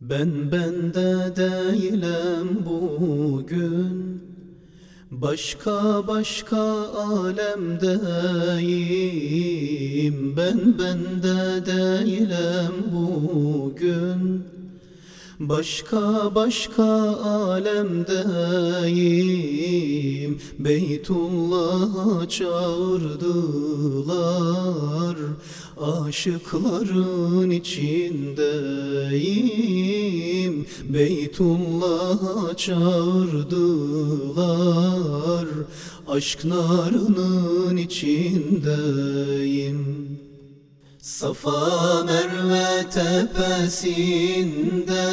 Ben bende değilim bugün, başka alemdeyim. Ben bende değilim bugün, başka alemdeyim. Beytullah'a çağırdılar, aşıkların içindeyim. Beytullah'a çağırdılar, aşk narının içindeyim. Safa Merve tepesinde,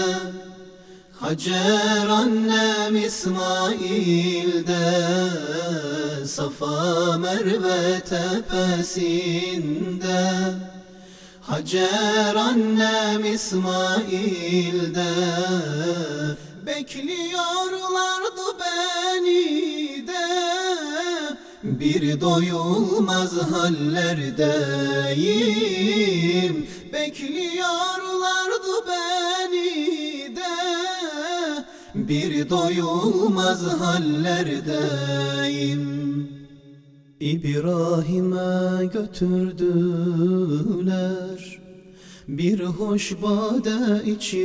Hacer annem İsmail'de. Safa Merve tepesinde, Hacer annem İsmail'de. Bekliyorlardı beni de, bir doyulmaz hallerdeyim. Bekliyorlardı beni de, bir doyulmaz hallerdeyim. İbrahim'e götürdüler, bir hoş bade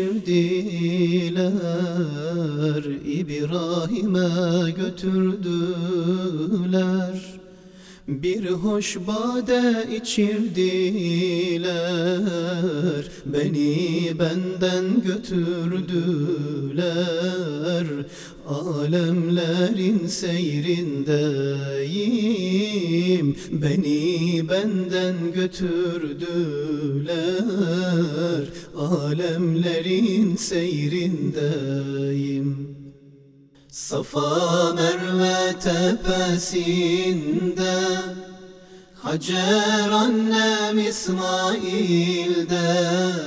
içirdiler. İbrahim'e götürdüler, bir hoş bade içirdiler. Beni benden götürdüler, alemlerin seyrindeyim. Beni benden götürdüler, alemlerin seyrindeyim. Safa Merve tepesinde, Hacer annem İsmail'de.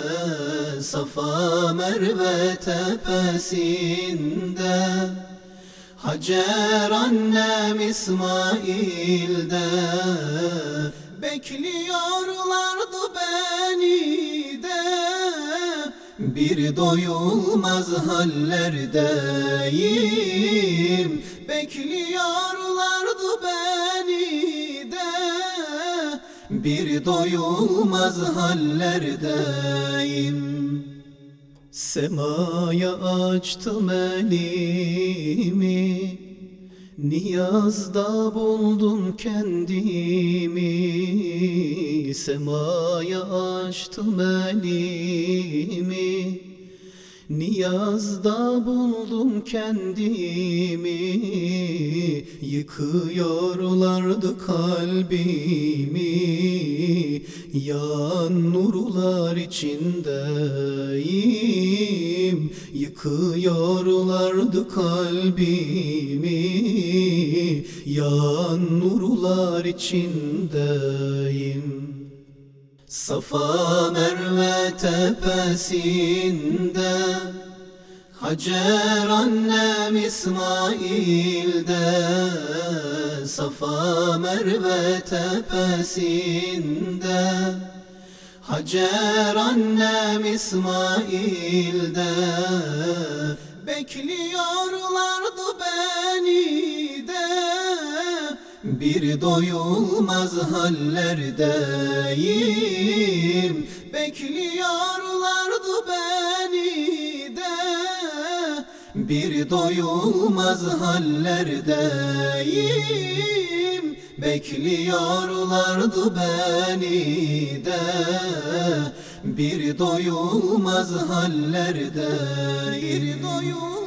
Safa Merve tepesinde, Hacer annem İsmail'de. Bekliyorlardı beni de, bir doyulmaz hallerdeyim. Bekliyorlardı beni de, bir doyulmaz hallerdeyim. Semaya açtım elimi, niyazda buldum kendimi. Semaya açtım elimi, niyazda buldum kendimi. Yıkıyorlardı kalbimi, yan nurlar içindeyim. Yıkıyorlardı kalbimi, yan nurlar içindeyim. Safa Merve tepesinde, Hacer annem İsmail'de. Safa Merve tepesinde, Hacer annem İsmail'de. Bekliyorlardı beni de, bir doyulmaz hallerdeyim. Bekliyorlardı beni de, bir doyulmaz hallerdeyim. Bekliyorlardı beni de, bir doyulmaz hallerdeyim.